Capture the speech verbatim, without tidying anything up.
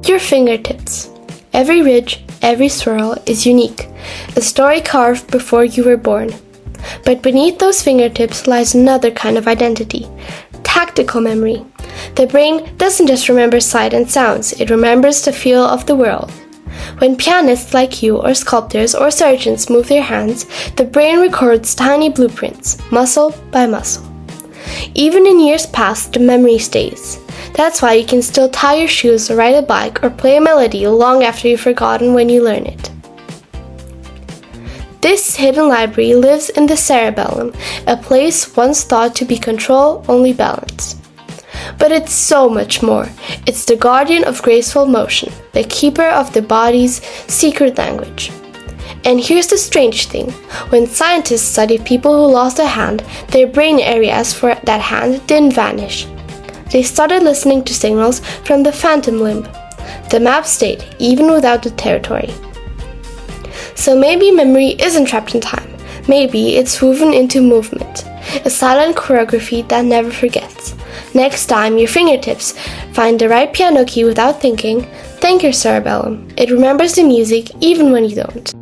your fingertips. Every ridge, every swirl is unique, a story carved before you were born. But beneath those fingertips lies another kind of identity, tactical memory. The brain doesn't just remember sight and sounds, it remembers the feel of the world. When pianists like you or sculptors or surgeons move their hands, the brain records tiny blueprints, muscle by muscle. Even in years past, the memory stays. That's why you can still tie your shoes or ride a bike or play a melody long after you've forgotten when you learn it. This hidden library lives in the cerebellum, a place once thought to be control, only balance. But it's so much more. It's the guardian of graceful motion, the keeper of the body's secret language. And here's the strange thing. When scientists studied people who lost a hand, their brain areas for that hand didn't vanish. They started listening to signals from the phantom limb. The map stayed, even without the territory. So maybe memory isn't trapped in time. Maybe it's woven into movement, a silent choreography that never forgets. Next time your fingertips find the right piano key without thinking, thank your cerebellum. It remembers the music even when you don't.